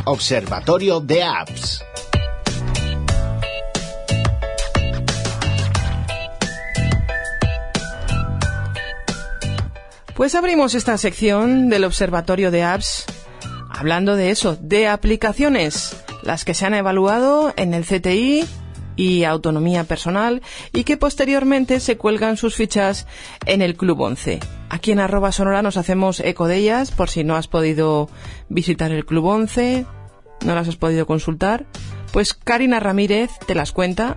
Observatorio de Apps. Pues abrimos esta sección del Observatorio de Apps hablando de eso, de aplicaciones, las que se han evaluado en el CTI y Autonomía Personal y que posteriormente se cuelgan sus fichas en el Club 11. Aquí en @sonora nos hacemos eco de ellas por si no has podido visitar el Club 11, no las has podido consultar, pues Karina Ramírez te las cuenta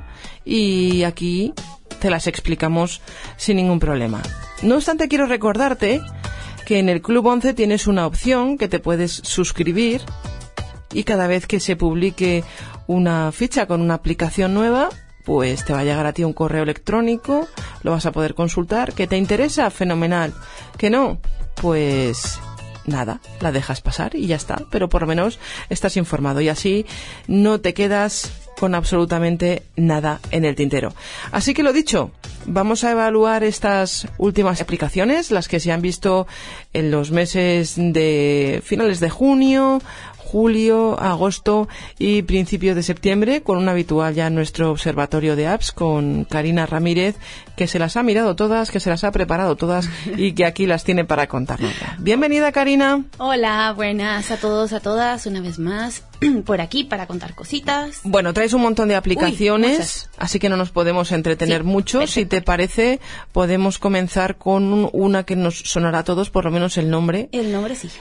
y aquí te las explicamos sin ningún problema. No obstante, quiero recordarte que en el Club 11 tienes una opción que te puedes suscribir y cada vez que se publique una ficha con una aplicación nueva, pues te va a llegar a ti un correo electrónico, lo vas a poder consultar. ¿Que te interesa? Fenomenal. ¿Que no? Pues nada, la dejas pasar y ya está, pero por lo menos estás informado y así no te quedas con absolutamente nada en el tintero. Así que lo dicho, vamos a evaluar estas últimas aplicaciones, las que se han visto en los meses de finales de junio, julio, agosto y principios de septiembre, con un habitual ya en nuestro observatorio de apps, con Karina Ramírez, que se las ha mirado todas, que se las ha preparado todas y que aquí las tiene para contarnos. Bienvenida, Karina. Hola, buenas a todos, a todas, una vez más por aquí para contar cositas. Bueno, traes un montón de aplicaciones, así que no nos podemos entretener mucho. Perfecto. Si te parece, podemos comenzar con una que nos sonará a todos, por lo menos el nombre. El nombre sí.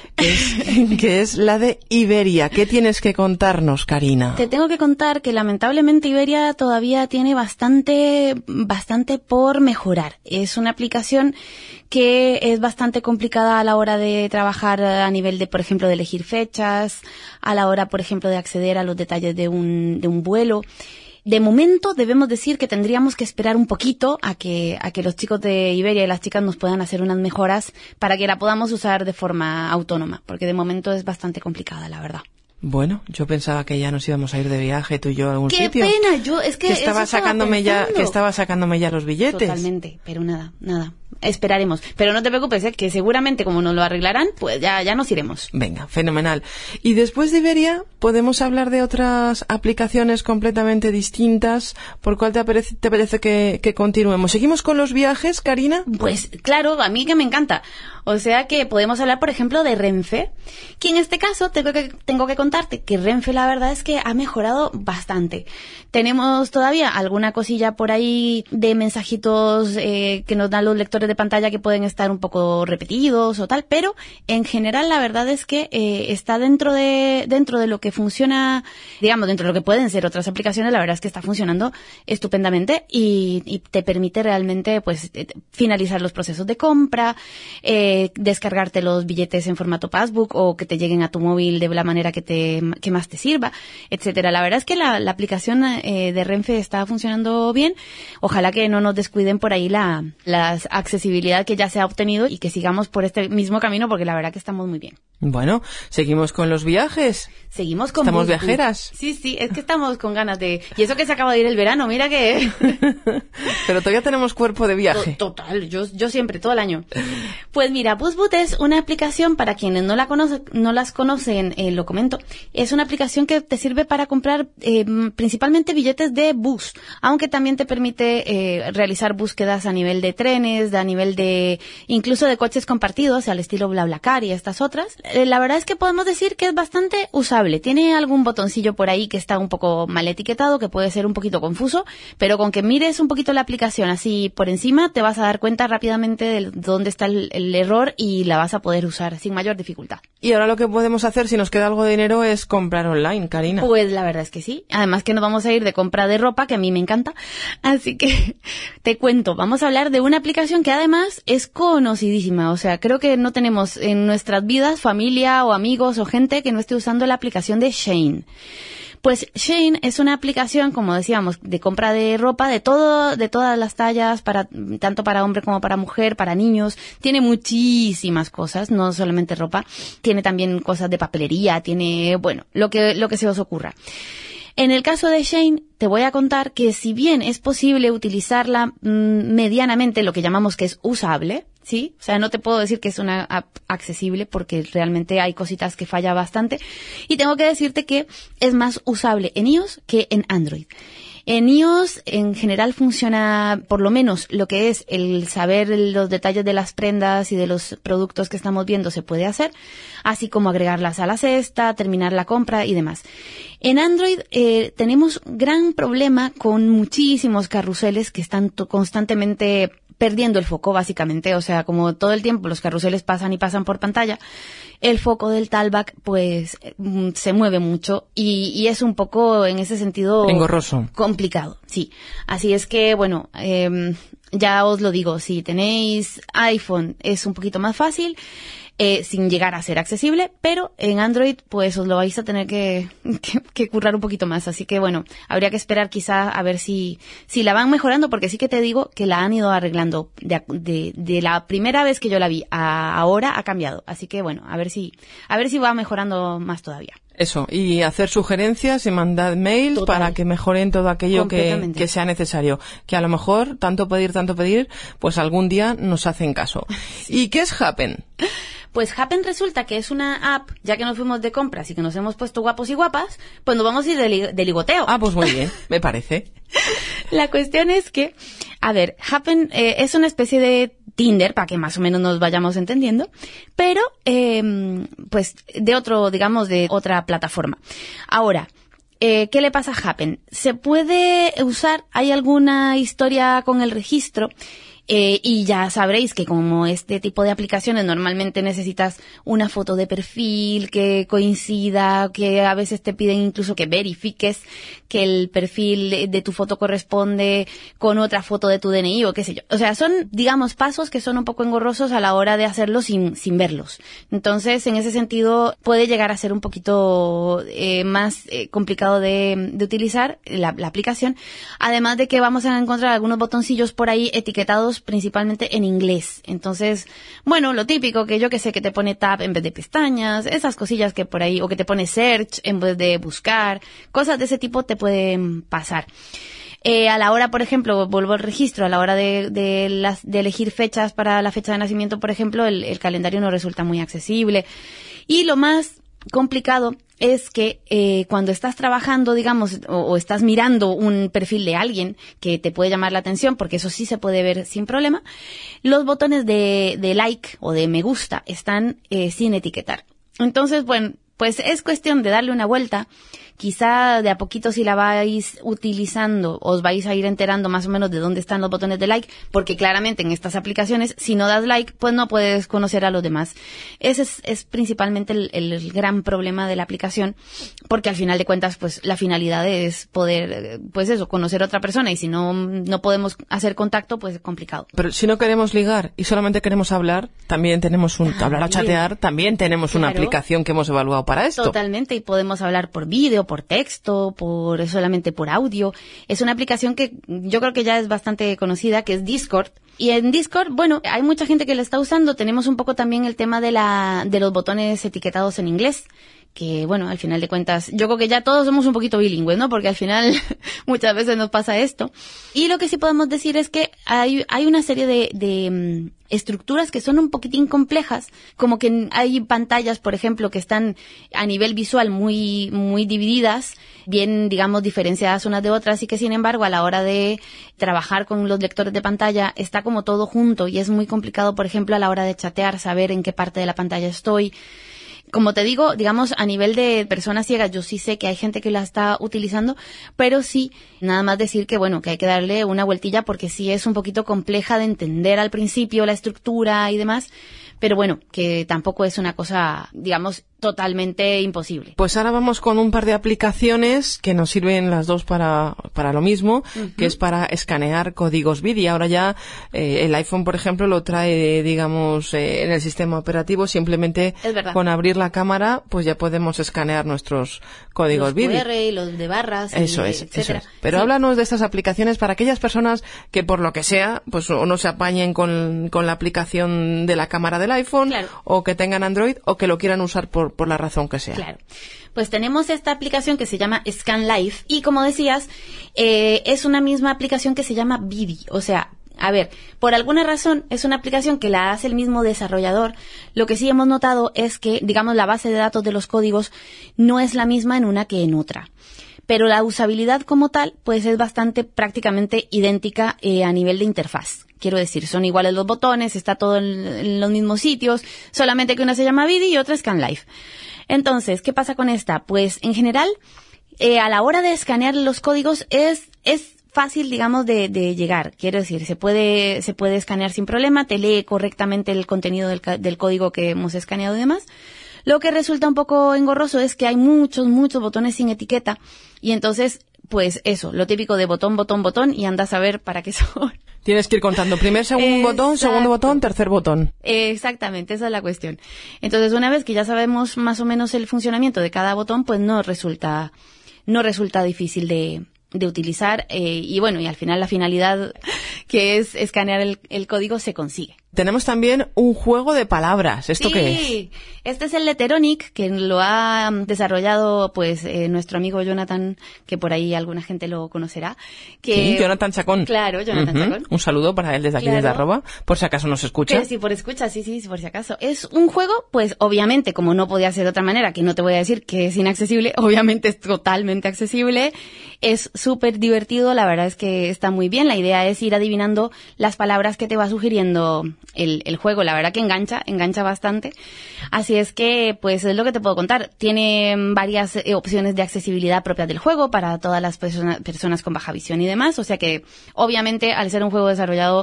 Que es la de Iberia. ¿Qué tienes que contarnos, Karina? Te tengo que contar que lamentablemente Iberia todavía tiene bastante por mejorar. Es una aplicación que es bastante complicada a la hora de trabajar a nivel de, por ejemplo, de elegir fechas, a la hora, por ejemplo, de acceder a los detalles de un vuelo. De momento debemos decir que tendríamos que esperar un poquito a que los chicos de Iberia y las chicas nos puedan hacer unas mejoras para que la podamos usar de forma autónoma, porque de momento es bastante complicada, la verdad. Bueno, yo pensaba que ya nos íbamos a ir de viaje tú y yo a algún sitio. ¡Qué pena! Que estaba sacándome ya los billetes. Totalmente, pero nada. Esperaremos. Pero no te preocupes, que seguramente como nos lo arreglarán, pues ya nos iremos. Venga, fenomenal. Y después de Iberia, podemos hablar de otras aplicaciones completamente distintas. ¿Por cuál te parece que continuemos? ¿Seguimos con los viajes, Karina? Pues claro, a mí que me encanta. O sea que podemos hablar, por ejemplo, de Renfe, que en este caso tengo que contarte que Renfe la verdad es que ha mejorado bastante. Tenemos todavía alguna cosilla por ahí de mensajitos que nos dan los lectores de pantalla que pueden estar un poco repetidos o tal, pero en general la verdad es que está dentro de lo que funciona, digamos, dentro de lo que pueden ser otras aplicaciones, la verdad es que está funcionando estupendamente y te permite realmente pues finalizar los procesos de compra, descargarte los billetes en formato passbook o que te lleguen a tu móvil de la manera que más te sirva, etcétera. La verdad es que la aplicación de Renfe está funcionando bien. Ojalá que no nos descuiden por ahí la accesibilidad que ya se ha obtenido y que sigamos por este mismo camino porque la verdad que estamos muy bien. Bueno, seguimos con los viajes. Seguimos con ¿Estamos viajeras? Sí, es que estamos con ganas de... Y eso que se acaba de ir el verano, mira que... Pero todavía tenemos cuerpo de viaje. Total, yo siempre, todo el año. Pues mira, BusBoot es una aplicación, para quienes no las conocen, lo comento, es una aplicación que te sirve para comprar principalmente billetes de bus, aunque también te permite realizar búsquedas a nivel de trenes, a nivel de incluso de coches compartidos, al estilo BlaBlaCar y estas otras. La verdad es que podemos decir que es bastante usable. Tiene algún botoncillo por ahí que está un poco mal etiquetado, que puede ser un poquito confuso, pero con que mires un poquito la aplicación así por encima, te vas a dar cuenta rápidamente de dónde está el error y la vas a poder usar sin mayor dificultad. Y ahora lo que podemos hacer, si nos queda algo de dinero, es comprar online, Karina. Pues la verdad es que sí. Además que nos vamos a ir de compra de ropa, que a mí me encanta. Así que te cuento, vamos a hablar de una aplicación que además es conocidísima. O sea, creo que no tenemos en nuestras vidas familia o amigos o gente que no esté usando la aplicación de Shein. Pues Shein es una aplicación, como decíamos, de compra de ropa de todas las tallas, tanto para hombre como para mujer, para niños. Tiene muchísimas cosas, no solamente ropa. Tiene también cosas de papelería, tiene, bueno, lo que se os ocurra. En el caso de Shein, te voy a contar que si bien es posible utilizarla medianamente, lo que llamamos que es usable, sí. O sea, no te puedo decir que es una app accesible porque realmente hay cositas que falla bastante. Y tengo que decirte que es más usable en iOS que en Android. En iOS, en general, funciona, por lo menos, lo que es el saber los detalles de las prendas y de los productos que estamos viendo se puede hacer, así como agregarlas a la cesta, terminar la compra y demás. En Android tenemos gran problema con muchísimos carruseles que están constantemente perdiendo el foco, básicamente. O sea, como todo el tiempo los carruseles pasan y pasan por pantalla, el foco del talkback pues se mueve mucho y es un poco en ese sentido engorroso, complicado, sí. Así es que bueno, ya os lo digo, si tenéis iPhone es un poquito más fácil, sin llegar a ser accesible, pero en Android pues os lo vais a tener que currar un poquito más. Así que bueno, habría que esperar quizá a ver si la van mejorando, porque sí que te digo que la han ido arreglando de la primera vez que yo la vi a ahora ha cambiado. Así que bueno, a ver si va mejorando más todavía. Eso, y hacer sugerencias y mandar mails para que mejoren todo aquello que sea necesario. Que a lo mejor, tanto pedir, pues algún día nos hacen caso. Sí. ¿Y qué es Happen? Pues Happen resulta que es una app, ya que nos fuimos de compras y que nos hemos puesto guapos y guapas, pues nos vamos a ir de ligoteo. Ah, pues muy bien, me parece. La cuestión es que, a ver, Happen es una especie de Tinder, para que más o menos nos vayamos entendiendo, pero pues de otra plataforma. Ahora, ¿qué le pasa a Happen? Se puede usar, hay alguna historia con el registro, y ya sabréis que como este tipo de aplicaciones normalmente necesitas una foto de perfil que coincida, que a veces te piden incluso que verifiques que el perfil de tu foto corresponde con otra foto de tu DNI o qué sé yo. O sea, son, digamos, pasos que son un poco engorrosos a la hora de hacerlos sin verlos. Entonces, en ese sentido, puede llegar a ser un poquito más complicado de utilizar la aplicación. Además de que vamos a encontrar algunos botoncillos por ahí etiquetados principalmente en inglés. Entonces, bueno, lo típico que yo que sé, que te pone tab en vez de pestañas, esas cosillas que por ahí, o que te pone search en vez de buscar, cosas de ese tipo te pueden pasar. A la hora, por ejemplo, vuelvo al registro, a la hora de elegir fechas para la fecha de nacimiento, por ejemplo, el calendario no resulta muy accesible. Y lo más complicado es que cuando estás trabajando, digamos, o estás mirando un perfil de alguien que te puede llamar la atención, porque eso sí se puede ver sin problema, los botones de like o de me gusta están sin etiquetar. Entonces, bueno, pues es cuestión de darle una vuelta. Quizá de a poquito, si la vais utilizando, os vais a ir enterando más o menos de dónde están los botones de like, porque claramente en estas aplicaciones, si no das like, pues no puedes conocer a los demás. Ese es principalmente el gran problema de la aplicación, porque al final de cuentas, pues la finalidad es poder, pues eso, conocer a otra persona, y si no podemos hacer contacto, pues es complicado. Pero si no queremos ligar y solamente queremos hablar, también tenemos hablar o chatear, también tenemos una aplicación que hemos evaluado para esto. Totalmente, y podemos hablar por vídeo, por texto, solamente por audio. Es una aplicación que yo creo que ya es bastante conocida, que es Discord. Y en Discord, bueno, hay mucha gente que la está usando. Tenemos un poco también el tema de los botones etiquetados en inglés, que bueno, al final de cuentas, yo creo que ya todos somos un poquito bilingües, ¿no? Porque al final muchas veces nos pasa esto. Y lo que sí podemos decir es que hay una serie de estructuras que son un poquitín complejas, como que hay pantallas, por ejemplo, que están a nivel visual muy, muy divididas, bien, digamos, diferenciadas unas de otras, y que sin embargo, a la hora de trabajar con los lectores de pantalla, está como todo junto, y es muy complicado, por ejemplo, a la hora de chatear, saber en qué parte de la pantalla estoy. Como te digo, digamos, a nivel de personas ciegas, yo sí sé que hay gente que la está utilizando, pero sí, nada más decir que, bueno, que hay que darle una vueltilla, porque sí es un poquito compleja de entender al principio la estructura y demás, pero bueno, que tampoco es una cosa, digamos, totalmente imposible. Pues ahora vamos con un par de aplicaciones que nos sirven las dos para lo mismo, que es para escanear códigos BID, y ahora ya el iPhone, por ejemplo, lo trae, digamos, en el sistema operativo, simplemente con abrir la cámara, pues ya podemos escanear nuestros códigos BID. Los QR y los de barras, eso es. Pero sí, háblanos de estas aplicaciones para aquellas personas que por lo que sea, pues o no se apañen con la aplicación de la cámara del iPhone, claro, o que tengan Android, o que lo quieran usar por la razón que sea. Claro. Pues tenemos esta aplicación que se llama Scan Live, y como decías, es una misma aplicación que se llama Vidi. O sea, A ver, por alguna razón es una aplicación que la hace el mismo desarrollador. Lo que sí hemos notado es que, digamos, la base de datos de los códigos no es la misma en una que en otra. Pero la usabilidad como tal, pues es bastante prácticamente idéntica a nivel de interfaz. Quiero decir, son iguales los botones, está todo en los mismos sitios, solamente que una se llama Vidi y otra ScanLife. Entonces, ¿qué pasa con esta? Pues en general, a la hora de escanear los códigos es fácil, digamos, de llegar. Quiero decir, se puede escanear sin problema, te lee correctamente el contenido del código que hemos escaneado y demás. Lo que resulta un poco engorroso es que hay muchos botones sin etiqueta y entonces, pues eso, lo típico de botón, y andas a ver para qué son. Tienes que ir contando segundo botón, tercer botón. Exactamente, esa es la cuestión. Entonces, una vez que ya sabemos más o menos el funcionamiento de cada botón, pues no resulta difícil de utilizar y bueno, y al final la finalidad que es escanear el código se consigue. Tenemos también un juego de palabras. ¿Esto qué es? Sí, este es el Letteronic, que lo ha desarrollado pues nuestro amigo Jonathan, que por ahí alguna gente lo conocerá. Sí, Jonathan Chacón. Claro, Jonathan Chacón. Un saludo para él desde aquí, desde @, por si acaso nos escucha. Sí, por escucha, sí, por si acaso. Es un juego, pues obviamente, como no podía ser de otra manera, que no te voy a decir que es inaccesible, obviamente es totalmente accesible. Es súper divertido, la verdad es que está muy bien. La idea es ir adivinando las palabras que te va sugiriendo el juego. La verdad que engancha bastante. Así es que, pues es lo que te puedo contar. Tiene varias opciones de accesibilidad propias del juego para todas las personas con baja visión y demás. O sea que, obviamente, al ser un juego desarrollado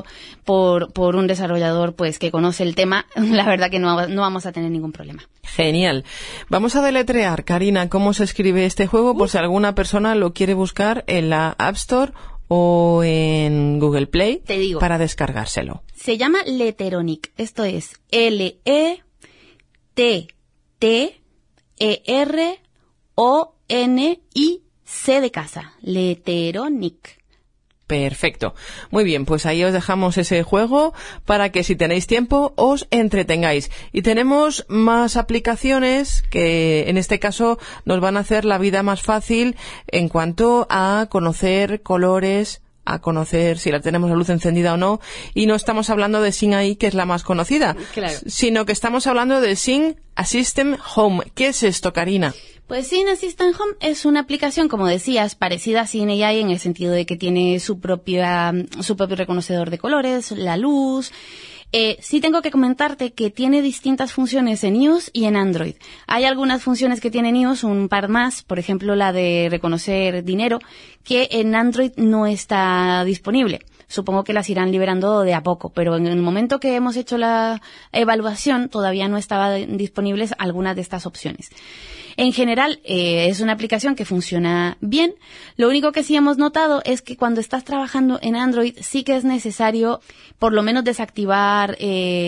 por un desarrollador pues que conoce el tema, la verdad que no vamos a tener ningún problema. Genial. Vamos a deletrear, Karina, cómo se escribe este juego por si alguna persona lo quiere buscar en la App Store o en Google Play. Te digo, para descargárselo. Se llama Letteronic. Esto es Letteronic de casa. Letteronic. Perfecto. Muy bien, pues ahí os dejamos ese juego para que si tenéis tiempo os entretengáis. Y tenemos más aplicaciones que en este caso nos van a hacer la vida más fácil en cuanto a conocer colores, a conocer si la tenemos la luz encendida o no. Y no estamos hablando de Sing AI, que es la más conocida, claro, sino que estamos hablando de Sing Assistant Home. ¿Qué es esto, Karina? Pues Sing Assistant Home es una aplicación, como decías, parecida a Sing AI en el sentido de que tiene su propio reconocedor de colores, la luz. Sí tengo que comentarte que tiene distintas funciones en iOS y en Android. Hay algunas funciones que tiene en iOS, un par más, por ejemplo la de reconocer dinero, que en Android no está disponible. Supongo que las irán liberando de a poco, pero en el momento que hemos hecho la evaluación todavía no estaban disponibles algunas de estas opciones. En general, es una aplicación que funciona bien. Lo único que sí hemos notado es que cuando estás trabajando en Android sí que es necesario por lo menos desactivar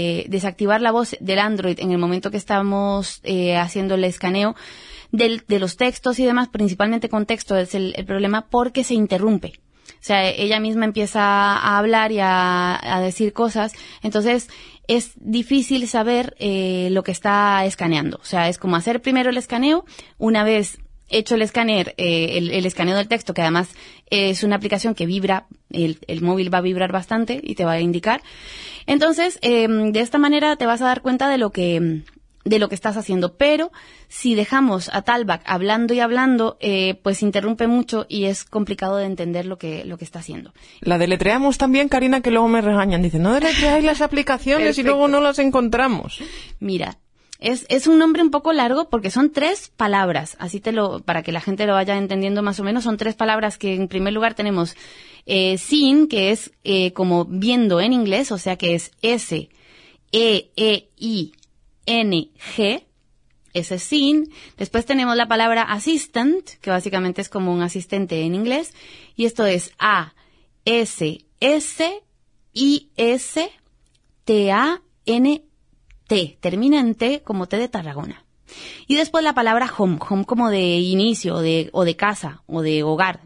la voz del Android en el momento que estamos haciendo el escaneo de los textos y demás, principalmente con texto es el problema porque se interrumpe. O sea, ella misma empieza a hablar y a decir cosas, entonces es difícil saber lo que está escaneando. O sea, es como hacer primero el escaneo, una vez hecho el escáner, el escaneo del texto, que además es una aplicación que vibra, el móvil va a vibrar bastante y te va a indicar. Entonces, de esta manera te vas a dar cuenta de lo que estás haciendo, pero si dejamos a Talbot hablando y hablando, pues interrumpe mucho y es complicado de entender lo que está haciendo. La deletreamos también, Karina, que luego me regañan. Dicen, no deletreáis las aplicaciones Perfecto. Y luego no las encontramos. Mira, es un nombre un poco largo porque son 3 palabras, para que la gente lo vaya entendiendo más o menos, son 3 palabras que en primer lugar tenemos seeing, que es como viendo en inglés, o sea que es S-E-E-I-N-G, ese es seeing. Después tenemos la palabra assistant, que básicamente es como un asistente en inglés, y esto es A-S-S-I-S-T-A-N-T, termina en T como T de Tarragona. Y después la palabra home como de inicio, o de casa, o de hogar,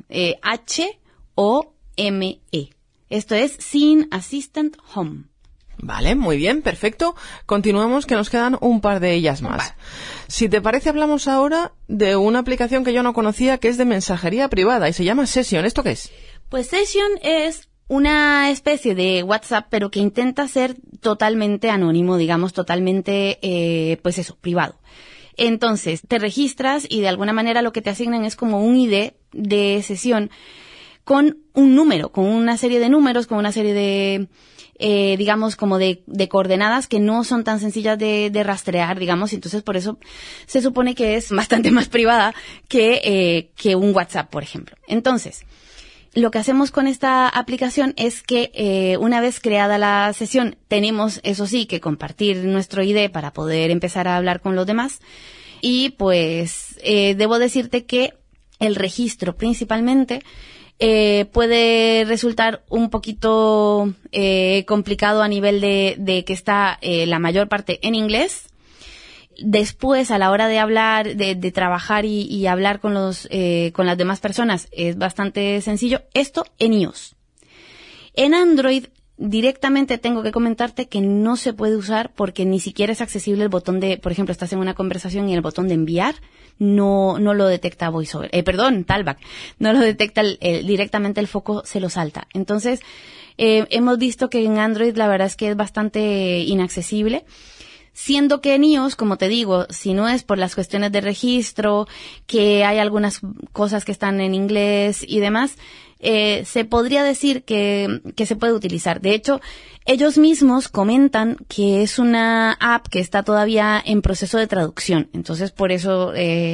H-O-M-E. Esto es Sing Assistant Home. Vale, muy bien, perfecto. Continuamos, que nos quedan un par de ellas más. Vale. Si te parece, hablamos ahora de una aplicación que yo no conocía, que es de mensajería privada y se llama Session. ¿Esto qué es? Pues Session es una especie de WhatsApp, pero que intenta ser totalmente anónimo, digamos, totalmente, pues eso, privado. Entonces, te registras y de alguna manera lo que te asignan es como un ID de sesión con un número, con una serie de números, con una serie de, digamos, como de coordenadas que no son tan sencillas de rastrear, digamos, y entonces por eso se supone que es bastante más privada que un WhatsApp, por ejemplo. Entonces, lo que hacemos con esta aplicación es que una vez creada la sesión, tenemos, eso sí, que compartir nuestro ID para poder empezar a hablar con los demás. Y pues debo decirte que el registro principalmente puede resultar un poquito complicado a nivel de que está la mayor parte en inglés. Después, a la hora de hablar, de trabajar y hablar con las demás personas, es bastante sencillo. Esto en iOS. En Android, directamente tengo que comentarte que no se puede usar porque ni siquiera es accesible el botón de, por ejemplo, estás en una conversación y el botón de enviar no lo detecta VoiceOver. Talkback. No lo detecta directamente, el foco se lo salta. Entonces, hemos visto que en Android la verdad es que es bastante inaccesible. Siendo que en iOS, como te digo, si no es por las cuestiones de registro, que hay algunas cosas que están en inglés y demás, se podría decir que se puede utilizar. De hecho, ellos mismos comentan que es una app que está todavía en proceso de traducción. Entonces, por eso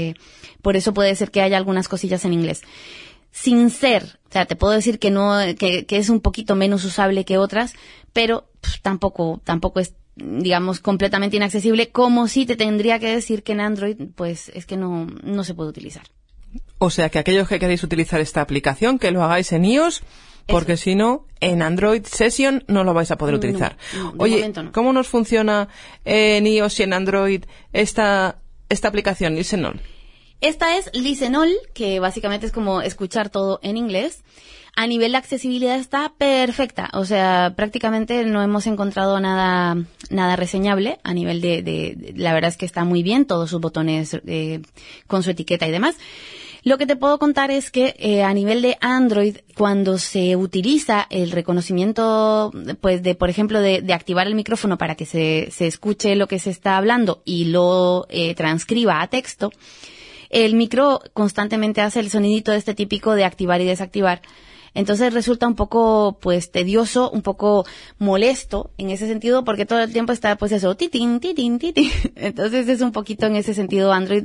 puede ser que haya algunas cosillas en inglés. Sin ser, o sea, te puedo decir que no, que es un poquito menos usable que otras, pero tampoco es, digamos, completamente inaccesible, como si te tendría que decir que en Android, pues es que no se puede utilizar. O sea, que aquellos que queréis utilizar esta aplicación, que lo hagáis en iOS, porque si no, en Android Session no lo vais a poder utilizar. No, Oye, no. ¿Cómo nos funciona en iOS y en Android esta aplicación, Listenol? Esta es Listenol, que básicamente es como escuchar todo en inglés. A nivel de accesibilidad está perfecta, o sea, prácticamente no hemos encontrado nada reseñable a nivel de la verdad es que está muy bien, todos sus botones con su etiqueta y demás. Lo que te puedo contar es que a nivel de Android, cuando se utiliza el reconocimiento, pues por ejemplo, de activar el micrófono para que se escuche lo que se está hablando y lo transcriba a texto, el micro constantemente hace el sonidito este típico de activar y desactivar. Entonces resulta un poco, pues, tedioso, un poco molesto en ese sentido, porque todo el tiempo está, pues, eso, titín, titín, titín. Entonces es un poquito en ese sentido Android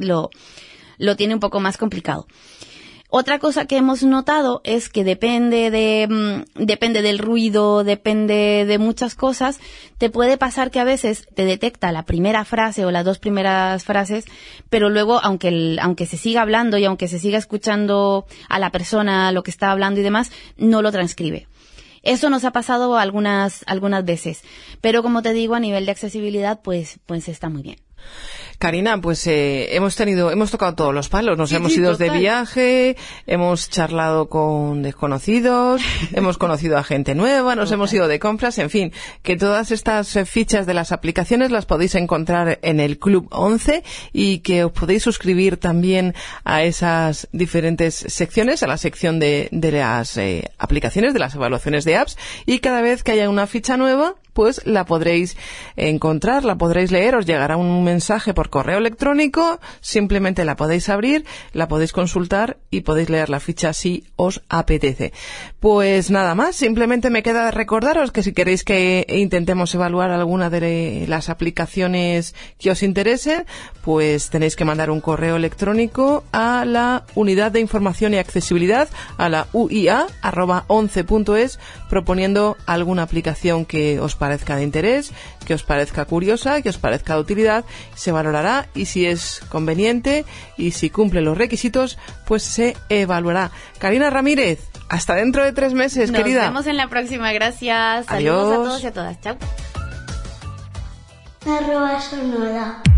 lo tiene un poco más complicado. Otra cosa que hemos notado es que depende del ruido, depende de muchas cosas. Te puede pasar que a veces te detecta la primera frase o las dos primeras frases, pero luego, aunque se siga hablando y aunque se siga escuchando a la persona lo que está hablando y demás, no lo transcribe. Eso nos ha pasado algunas veces. Pero como te digo, a nivel de accesibilidad, pues está muy bien. Karina, pues hemos tocado todos los palos, nos hemos ido de viaje, hemos charlado con desconocidos, hemos conocido a gente nueva, nos hemos ido de compras, en fin, que todas estas fichas de las aplicaciones las podéis encontrar en el Club 11 y que os podéis suscribir también a esas diferentes secciones, a la sección de las aplicaciones, de las evaluaciones de apps, y cada vez que haya una ficha nueva, pues la podréis encontrar, la podréis leer, os llegará un mensaje por correo electrónico, simplemente la podéis abrir, la podéis consultar y podéis leer la ficha si os apetece. Pues nada más, simplemente me queda recordaros que si queréis que intentemos evaluar alguna de las aplicaciones que os interesen, pues tenéis que mandar un correo electrónico a la Unidad de Información y Accesibilidad, a la uia@11.es, proponiendo alguna aplicación que os parezca de interés, que os parezca curiosa, que os parezca de utilidad, se valorará y si es conveniente y si cumple los requisitos, pues se evaluará. Karina Ramírez, hasta dentro de 3 meses, querida. Nos vemos en la próxima, gracias. Adiós. Saludos a todos y a todas, chao. @sonora